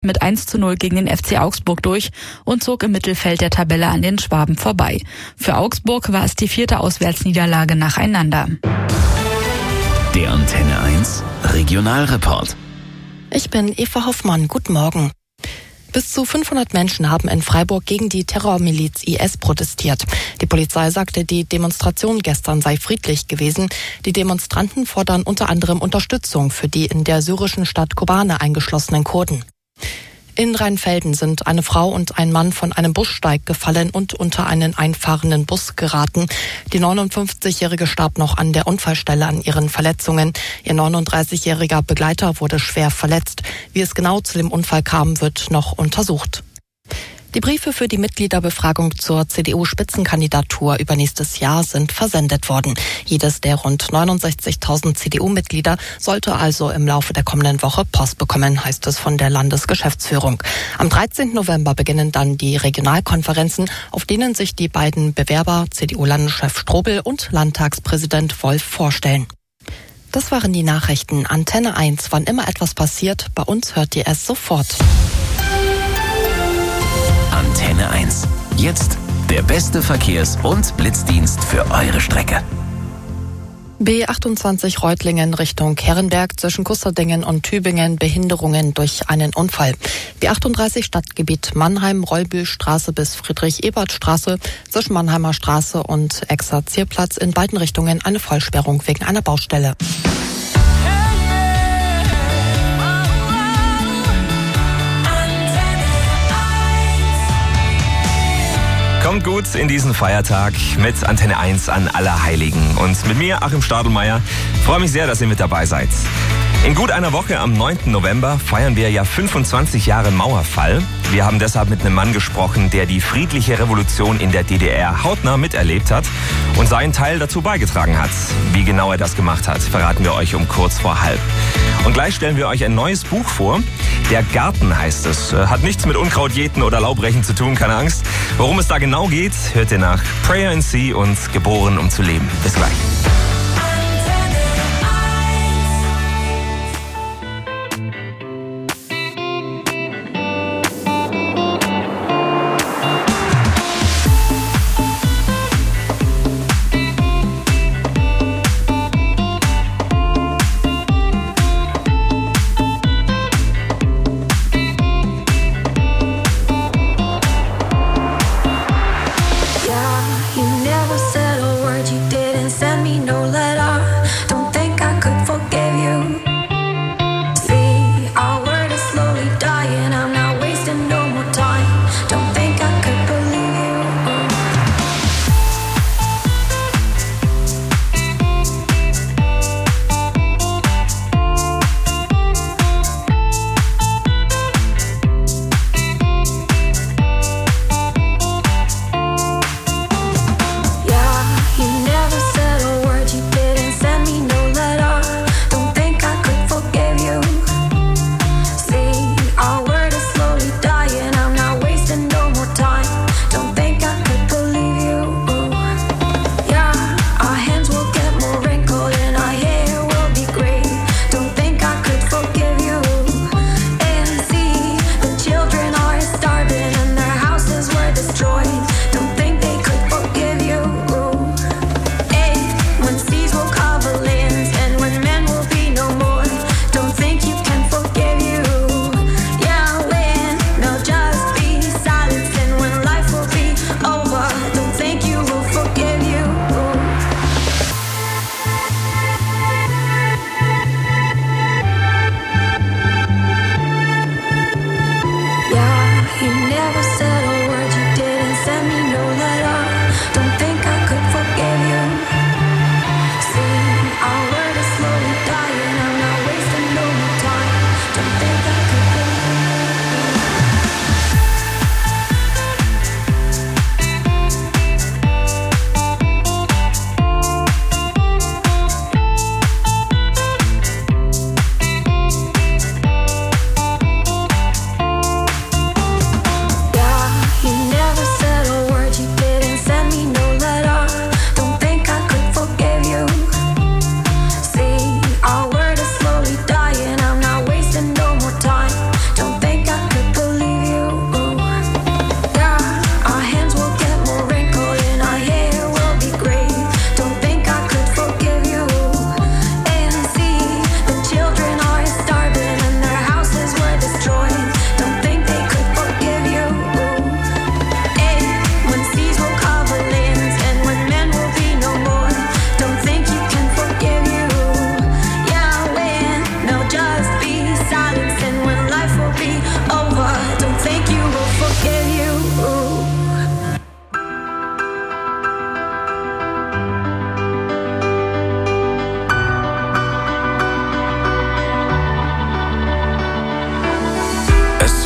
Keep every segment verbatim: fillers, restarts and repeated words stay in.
mit eins zu null gegen den F C Augsburg durch und zog im Mittelfeld der Tabelle an den Schwaben vorbei. Für Augsburg war es die vierte Auswärtsniederlage nacheinander. Der Antenne eins Regionalreport. Ich bin Eva Hoffmann. Guten Morgen. Bis zu fünfhundert Menschen haben in Freiburg gegen die Terrormiliz I S protestiert. Die Polizei sagte, die Demonstration gestern sei friedlich gewesen. Die Demonstranten fordern unter anderem Unterstützung für die in der syrischen Stadt Kobane eingeschlossenen Kurden. In Rheinfelden sind eine Frau und ein Mann von einem Bussteig gefallen und unter einen einfahrenden Bus geraten. Die neunundfünfzigjährige starb noch an der Unfallstelle an ihren Verletzungen. Ihr neununddreißigjähriger Begleiter wurde schwer verletzt. Wie es genau zu dem Unfall kam, wird noch untersucht. Die Briefe für die Mitgliederbefragung zur C D U-Spitzenkandidatur übernächstes Jahr sind versendet worden. Jedes der rund neunundsechzigtausend C D U-Mitglieder sollte also im Laufe der kommenden Woche Post bekommen, heißt es von der Landesgeschäftsführung. Am dreizehnten November beginnen dann die Regionalkonferenzen, auf denen sich die beiden Bewerber, C D U-Landeschef Strobel und Landtagspräsident Wolf, vorstellen. Das waren die Nachrichten. Antenne eins. Wann immer etwas passiert, bei uns hört ihr es sofort. Antenne eins. Jetzt der beste Verkehrs- und Blitzdienst für eure Strecke. B achtundzwanzig Reutlingen Richtung Herrenberg zwischen Kusterdingen und Tübingen Behinderungen durch einen Unfall. B achtunddreißig Stadtgebiet Mannheim Rollbühlstraße bis Friedrich-Ebert-Straße zwischen Mannheimer Straße und Exerzierplatz in beiden Richtungen eine Vollsperrung wegen einer Baustelle. Kommt gut in diesen Feiertag mit Antenne eins an Allerheiligen. Und mit mir, Achim Stadelmeier. Freue mich sehr, dass ihr mit dabei seid. In gut einer Woche, am neunten November, feiern wir ja fünfundzwanzig Jahre Mauerfall. Wir haben deshalb mit einem Mann gesprochen, der die friedliche Revolution in der D D R hautnah miterlebt hat und seinen Teil dazu beigetragen hat. Wie genau er das gemacht hat, verraten wir euch um kurz vor halb. Und gleich stellen wir euch ein neues Buch vor. Der Garten heißt es. Hat nichts mit Unkrautjäten oder Laubrechen zu tun, keine Angst. Worum es da genau geht, hört ihr nach Prayer in Sea und Geboren, um zu leben. Bis gleich. You never said a word, you didn't send me no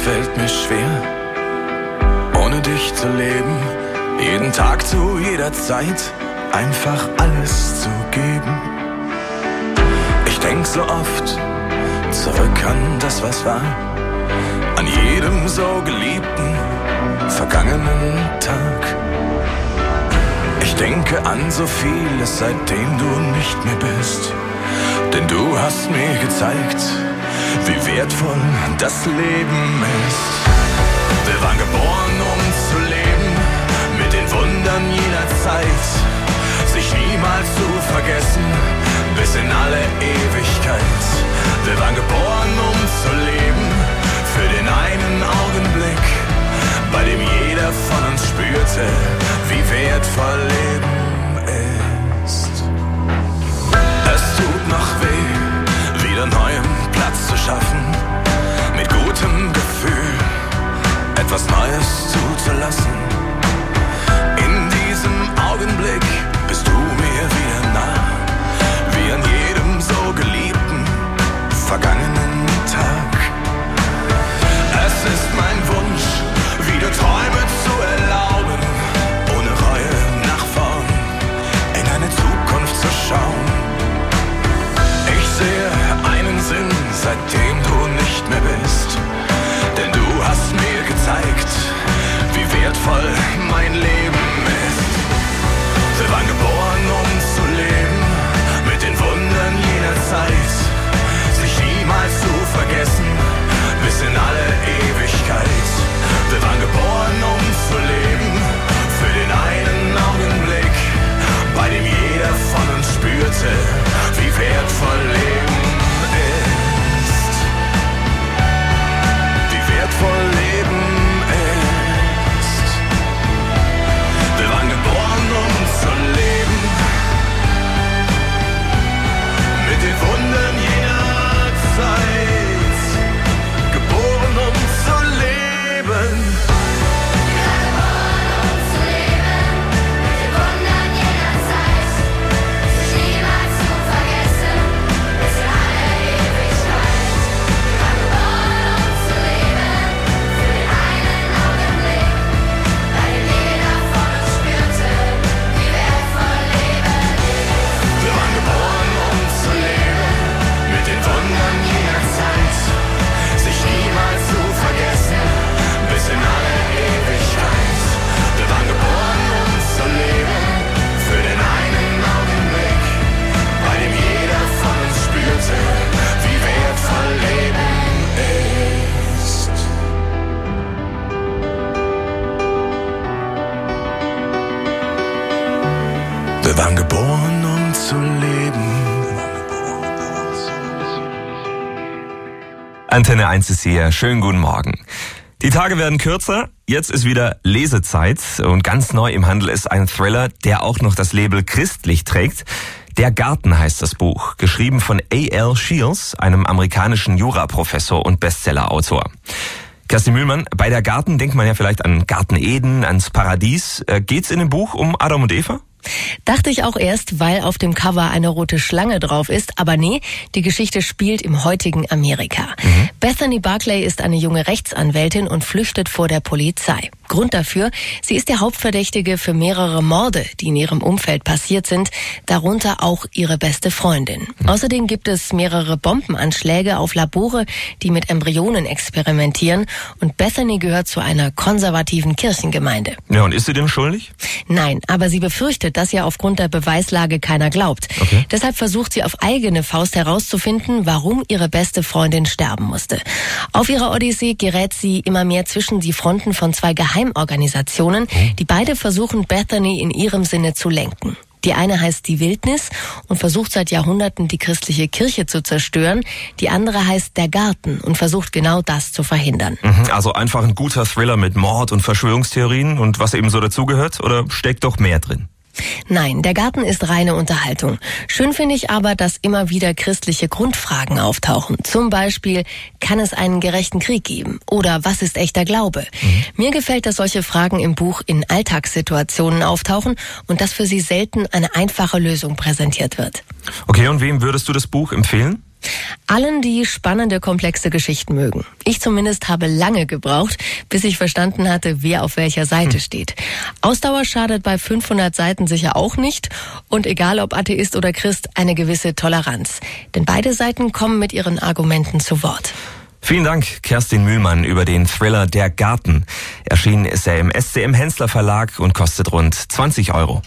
fällt mir schwer, ohne dich zu leben, jeden Tag zu jeder Zeit einfach alles zu geben. Ich denk so oft zurück an das, was war, an jedem so geliebten, vergangenen Tag. Ich denke an so vieles, seitdem du nicht mehr bist, denn du hast mir gezeigt, wie wertvoll das Leben ist. Wir waren geboren, um zu leben, mit den Wundern jener Zeit, sich niemals zu vergessen, bis in alle Ewigkeit. Wir waren geboren, um zu leben, für den einen Augenblick, bei dem jeder von uns spürte, wie wertvoll Leben ist. Es tut noch weh, wieder neuen Platz zu schaffen, mit gutem Gefühl etwas Neues zuzulassen. In diesem Augenblick bist du mir wieder nah, wie an jedem so geliebten, vergangenen Tag. Es ist mein Wunsch, wieder Träume zu erlauben, ohne Reue nach vorn, in eine Zukunft zu schauen. Ich sehe einen Sinn, seitdem du nicht mehr bist, denn du hast mir gezeigt, wie wertvoll mein Leben ist. Wir waren geboren, um zu leben, mit den Wundern jener Zeit, sich niemals zu vergessen, bis in alle Ewigkeit. Wir waren geboren, um zu leben, für den einen Augenblick, bei dem jeder von uns spürte, wie wertvoll Leben ist. Wie wertvoll Leben ist. Wir waren geboren, um zu leben, mit den Wundern jener Zeit, geboren, um zu leben. Wir waren geboren, um zu leben. Antenne eins ist hier. Schönen guten Morgen. Die Tage werden kürzer. Jetzt ist wieder Lesezeit und ganz neu im Handel ist ein Thriller, der auch noch das Label christlich trägt. Der Garten heißt das Buch, geschrieben von A L Shields, einem amerikanischen Juraprofessor und Bestsellerautor. Kerstin Mühlmann, bei Der Garten denkt man ja vielleicht an Garten Eden, ans Paradies. Geht's in dem Buch um Adam und Eva? Dachte ich auch erst, weil auf dem Cover eine rote Schlange drauf ist. Aber nee, die Geschichte spielt im heutigen Amerika. Mhm. Bethany Barclay ist eine junge Rechtsanwältin und flüchtet vor der Polizei. Grund dafür, sie ist der Hauptverdächtige für mehrere Morde, die in ihrem Umfeld passiert sind, darunter auch ihre beste Freundin. Mhm. Außerdem gibt es mehrere Bombenanschläge auf Labore, die mit Embryonen experimentieren. Und Bethany gehört zu einer konservativen Kirchengemeinde. Ja, und ist sie denn schuldig? Nein, aber sie befürchtet, dass ihr aufgrund der Beweislage keiner glaubt. Okay. Deshalb versucht sie auf eigene Faust herauszufinden, warum ihre beste Freundin sterben musste. Auf ihrer Odyssee gerät sie immer mehr zwischen die Fronten von zwei Geheimorganisationen, die beide versuchen, Bethany in ihrem Sinne zu lenken. Die eine heißt Die Wildnis und versucht seit Jahrhunderten, die christliche Kirche zu zerstören. Die andere heißt Der Garten und versucht genau das zu verhindern. Also einfach ein guter Thriller mit Mord und Verschwörungstheorien und was eben so dazugehört? Oder steckt doch mehr drin? Nein, Der Garten ist reine Unterhaltung. Schön finde ich aber, dass immer wieder christliche Grundfragen auftauchen. Zum Beispiel, kann es einen gerechten Krieg geben? Oder was ist echter Glaube? Mhm. Mir gefällt, dass solche Fragen im Buch in Alltagssituationen auftauchen und dass für sie selten eine einfache Lösung präsentiert wird. Okay, und wem würdest du das Buch empfehlen? Allen, die spannende, komplexe Geschichten mögen. Ich zumindest habe lange gebraucht, bis ich verstanden hatte, wer auf welcher Seite steht. Ausdauer schadet bei fünfhundert Seiten sicher auch nicht. Und egal ob Atheist oder Christ, eine gewisse Toleranz. Denn beide Seiten kommen mit ihren Argumenten zu Wort. Vielen Dank, Kerstin Mühlmann, über den Thriller Der Garten. Erschienen ist er im S C M Hensler Verlag und kostet rund zwanzig Euro.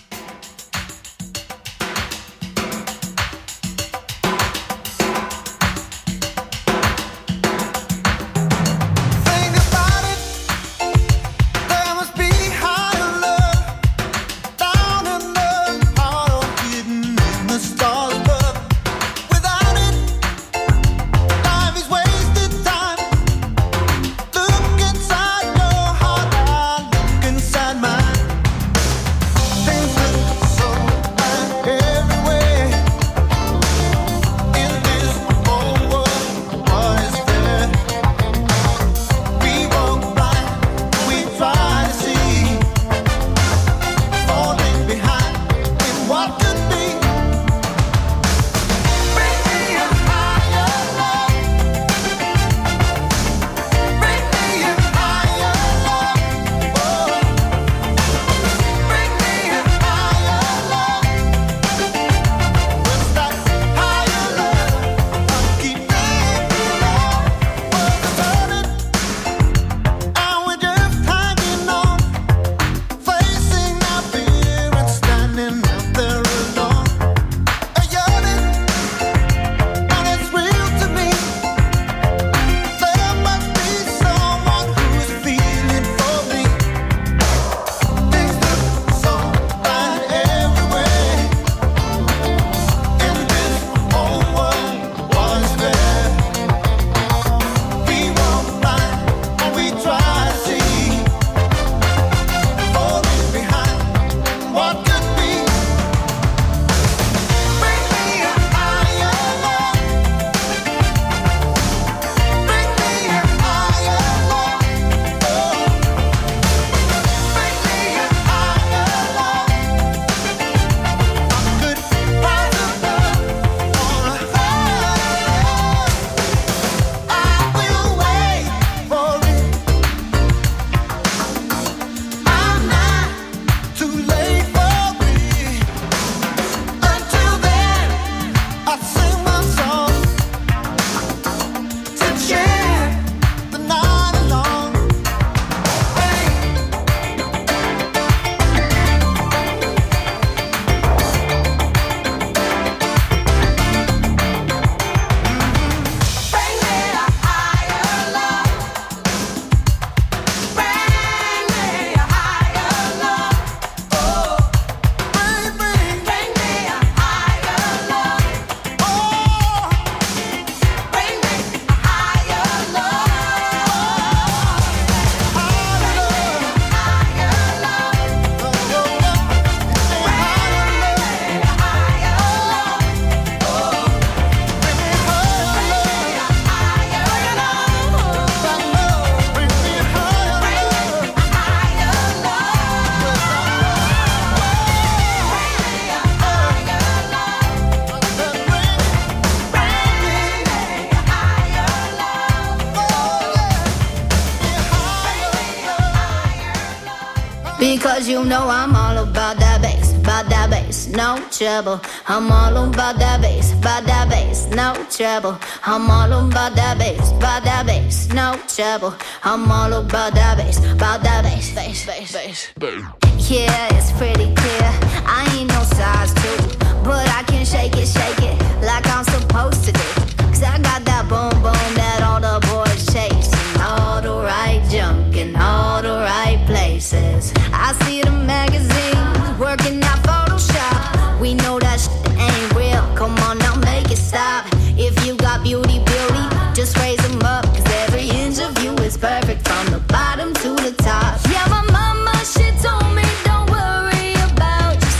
Because you know I'm all about that bass, about that bass, no trouble. I'm all about that bass, about that bass, no trouble. I'm all about that bass, about that bass, no trouble. I'm all about that bass, about that bass, bass, bass, bass. Yeah, it's pretty clear. I ain't no size two, but I can shake it, shake it like I'm supposed to do. Cause I got that boom boom that all the boys chase, and all the right junk in all the right places. I see the magazines working out Photoshop. We know that shit ain't real. Come on now, make it stop. If you got beauty, beauty, just raise them up. Cause every inch of you is perfect from the bottom to the top. Yeah, my mama, she told me don't worry about your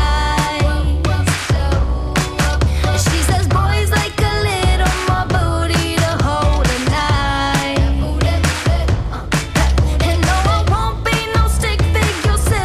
size. She says boys like a little more booty to hold a knife. And no, I won't be no stick figure.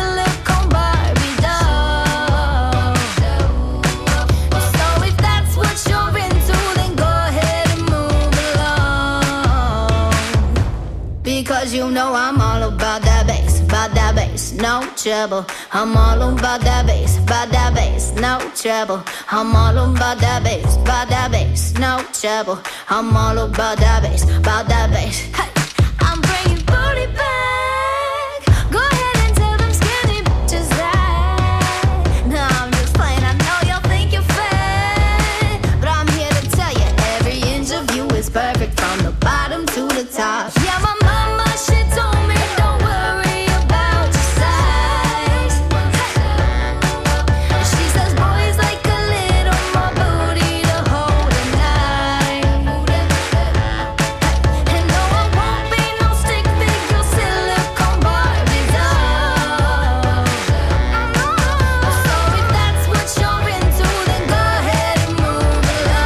Because you know I'm all about that bass, about that bass, no trouble. I'm all about that bass, about that bass, no trouble. I'm all about that bass, about that bass, no trouble. I'm all about that bass, about that bass. Hey, I'm bringing booty back. Go ahead and tell them skinny bitches that. No, I'm just playing. I know y'all think you're fat, but I'm here to tell you every inch of you is perfect from the bottom to the top. Yeah, my mama, she told me don't worry about your size. She says boys like a little more booty to hold at night. And no, I won't be no stick figure silicone Barbie doll. So if that's what you're into, then go ahead and move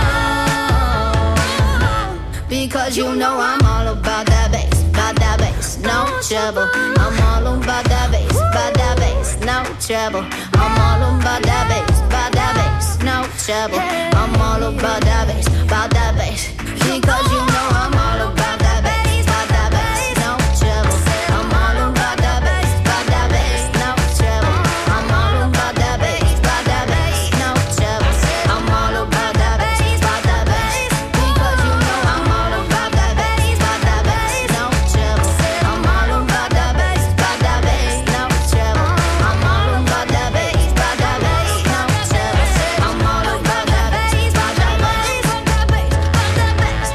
along. Because you know I'm all about that bass, about that bass, no trouble. I'm all about that bass, about that bass, no trouble. I'm all about that bass, about that bass, no trouble. I'm all about that bass, about that bass. Because you know I'm all about that bass, about that bass, no trouble. I'm all about that bass, about that bass, no trouble. I'm all about that bass, about that bass, no trouble. I'm all about that bass, about that bass. Because you know I'm all about that bass, about that bass, no trouble. I'm all about that bass, about that bass, no trouble. I'm all about that bass, about that bass, no trouble. I'm all about that bass, about that bass, about that bass, about that bass.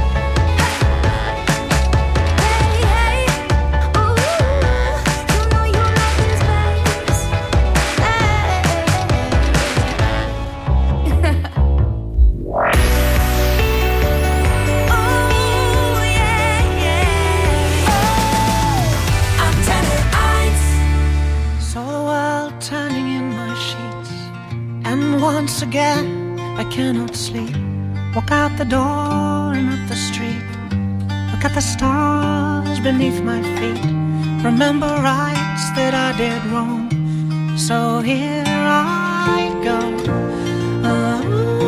Hey, hey, hey, ooh, you know you love this bass. Oh yeah, yeah. Antenne eins. Saw the world turning in my sheets, and once again I cannot sleep. Walk out the door and up the street, look at the stars beneath my feet. Remember rights that I did wrong, so here I go. Oh.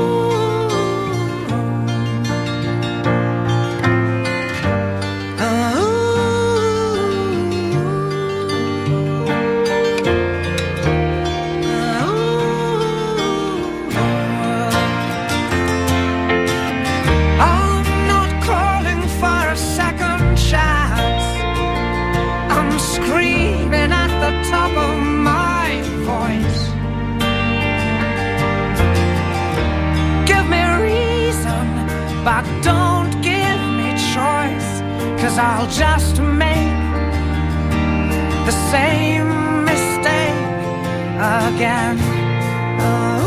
I'm not calling for a second chance. I'm screaming at the top of my voice. Give me reason, but don't give me choice, 'cause I'll just make the same mistake again. Oh.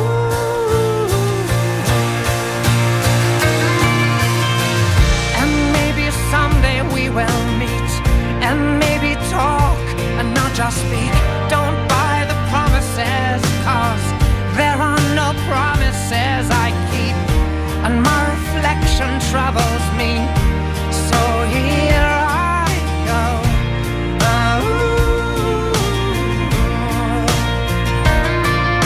And maybe someday we will meet, and maybe talk and not just speak. Don't buy the promises, 'cause there are no promises I keep, and my reflection troubles me. So here I go. Oh.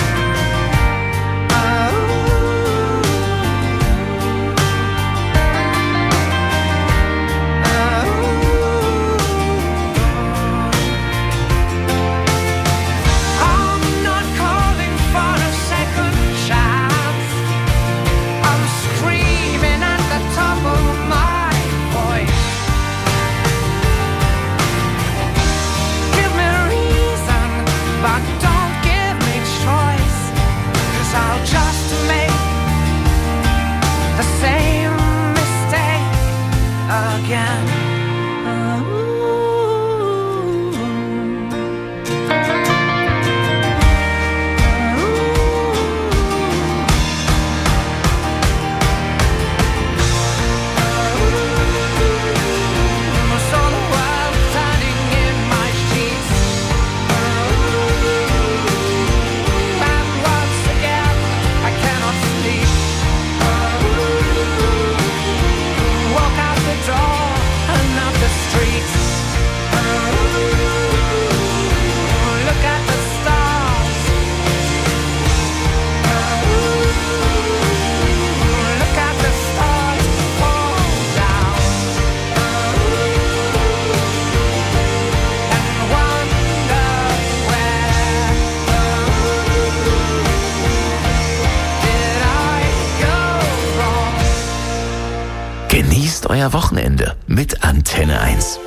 euer Wochenende mit Antenne eins.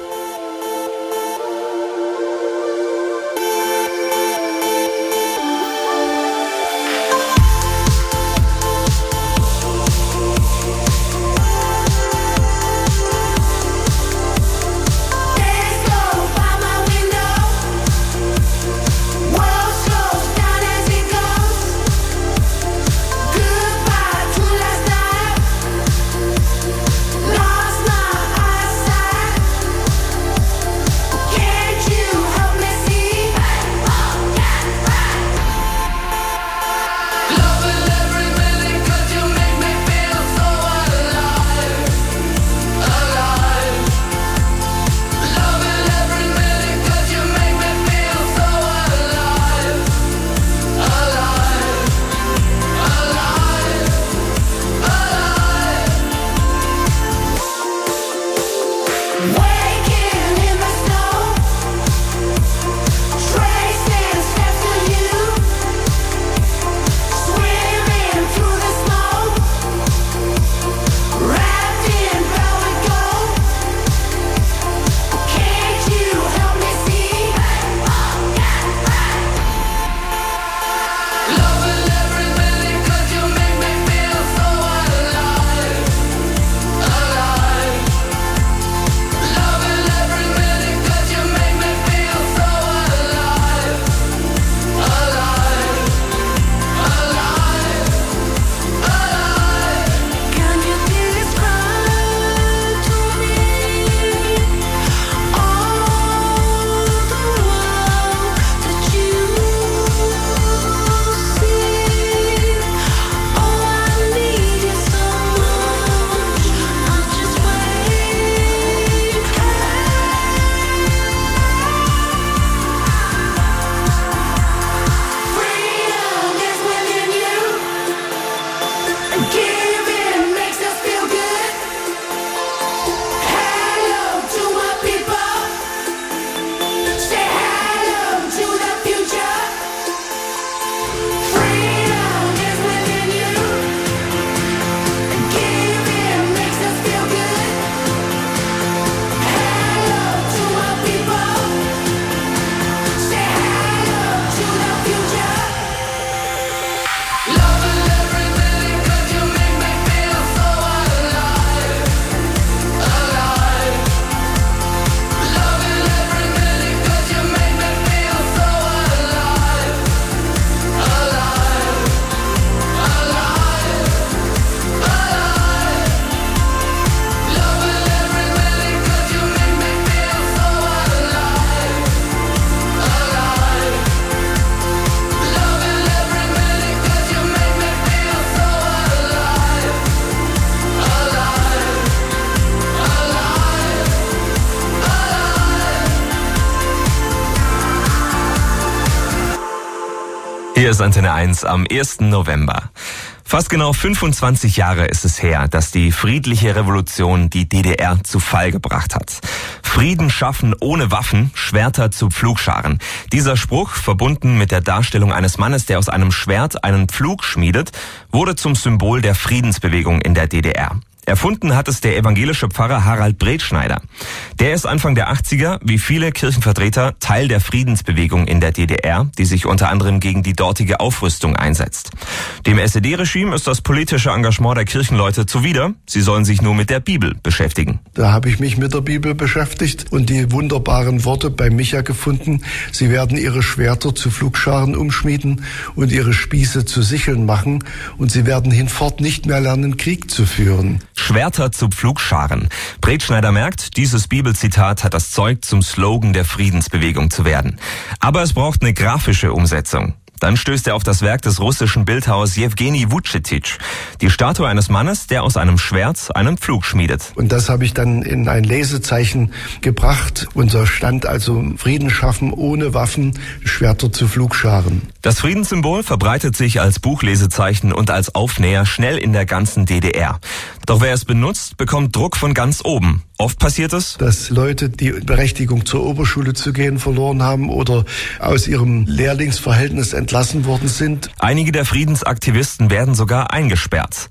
Hier ist Antenne eins am ersten November. Fast genau fünfundzwanzig Jahre ist es her, dass die friedliche Revolution die D D R zu Fall gebracht hat. Frieden schaffen ohne Waffen, Schwerter zu Pflugscharen. Dieser Spruch, verbunden mit der Darstellung eines Mannes, der aus einem Schwert einen Pflug schmiedet, wurde zum Symbol der Friedensbewegung in der D D R. Erfunden hat es der evangelische Pfarrer Harald Bretschneider. Der ist Anfang der achtziger, wie viele Kirchenvertreter, Teil der Friedensbewegung in der D D R, die sich unter anderem gegen die dortige Aufrüstung einsetzt. Dem S E D-Regime ist das politische Engagement der Kirchenleute zuwider. Sie sollen sich nur mit der Bibel beschäftigen. Da habe ich mich mit der Bibel beschäftigt und die wunderbaren Worte bei Micha gefunden. Sie werden ihre Schwerter zu Pflugscharen umschmieden und ihre Spieße zu Sicheln machen und sie werden hinfort nicht mehr lernen, Krieg zu führen. Schwerter zu Pflugscharen. Bretschneider merkt, dieses Bibelzitat hat das Zeug, zum Slogan der Friedensbewegung zu werden. Aber es braucht eine grafische Umsetzung. Dann stößt er auf das Werk des russischen Bildhauers Jewgeni Vucetich. Die Statue eines Mannes, der aus einem Schwert einen Pflug schmiedet. Und das habe ich dann in ein Lesezeichen gebracht. Und da stand also Frieden schaffen ohne Waffen, Schwerter zu Pflugscharen. Das Friedenssymbol verbreitet sich als Buchlesezeichen und als Aufnäher schnell in der ganzen D D R. Doch wer es benutzt, bekommt Druck von ganz oben. Oft passiert es, dass Leute die Berechtigung zur Oberschule zu gehen verloren haben oder aus ihrem Lehrlingsverhältnis entlassen worden sind. Einige der Friedensaktivisten werden sogar eingesperrt.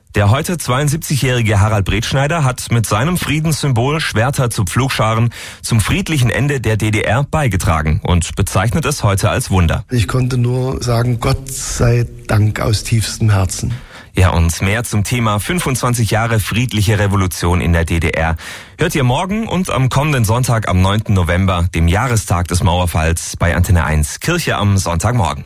Der heute zweiundsiebzigjährige Harald Bretschneider hat mit seinem Friedenssymbol Schwerter zu Pflugscharen zum friedlichen Ende der D D R beigetragen und bezeichnet es heute als Wunder. Ich konnte nur sagen, Gott sei Dank aus tiefstem Herzen. Ja, und mehr zum Thema fünfundzwanzig Jahre friedliche Revolution in der D D R hört ihr morgen und am kommenden Sonntag am neunten November, dem Jahrestag des Mauerfalls, bei Antenne eins Kirche am Sonntagmorgen.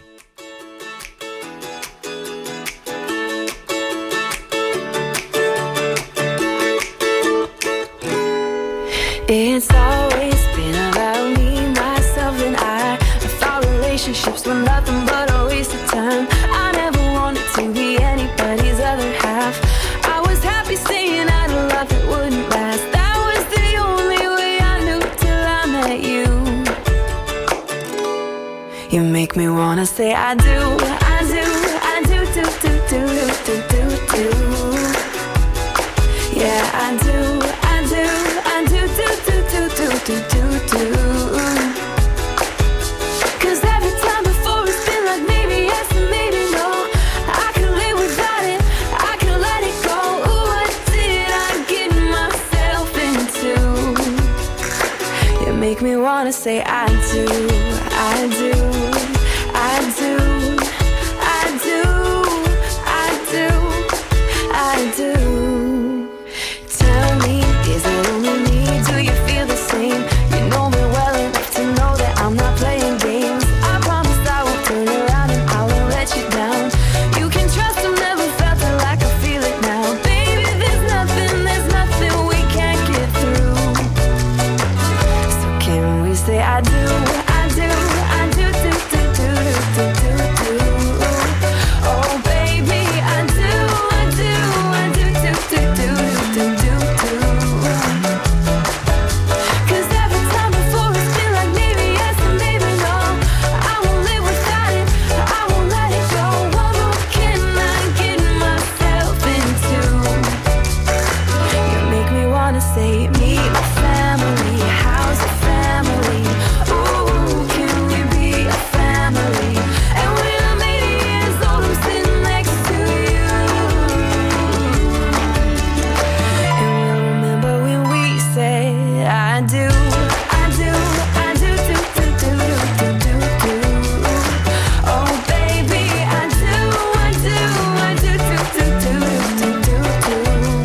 It's always been about me, myself and I. I thought relationships were nothing but a waste of time. I never wanted to be anybody's other half. I was happy staying out of love that wouldn't last. That was the only way I knew till I met you. You make me wanna say I do, I do, I do, do, do, do, do, do, do, do. Yeah, I do, I do, I do, do, do, do, do, do, do. Cause every time before it's been like maybe yes and maybe no. I could live without it, I could let it go. Ooh, what did I get myself into? You make me wanna say I do, I do, I do, I do, I do, I do. Tell me, is it only me? Do you feel the same? You know me well enough to know that I'm not playing games. I promise I won't turn around and I won't let you down. You can trust I've never felt it like I feel it now. Baby, there's nothing, there's nothing we can't get through. So can we say I do, I do, I do, do, do, do, do, do, do. Oh baby, I do, I do, I do, do, do, do, do, do, do. Cause every time before it's been like maybe yes and maybe no. I won't live without it, I won't let it go. What more can I get myself into? You make me wanna say meet my family, how's your family? Ooh, can we be a family? And when I'm eighty years old, I'm sitting next to you. And we'll remember when we said I do, I do, I do, do, do, do, do, do, do. Oh baby, I do, I do, I do, do, do, do, do, do, do.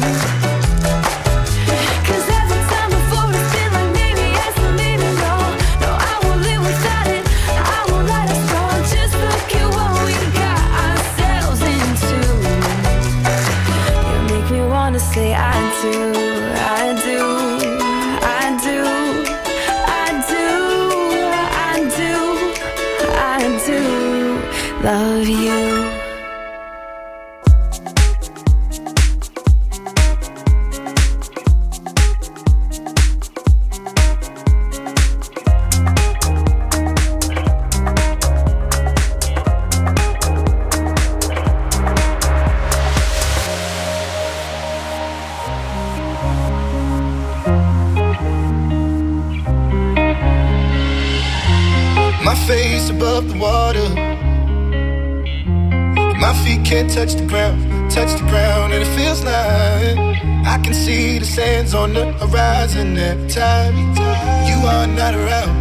Cause every time before it's been like maybe yes and maybe no. No, I won't live without it, I won't let us go. Just look at what we got ourselves into. You make me wanna say I do, I do, I do, I do, I do, I do love you. My face above the water, my feet can't touch the ground, touch the ground, and it feels like I can see the sands on the horizon every time you are not around.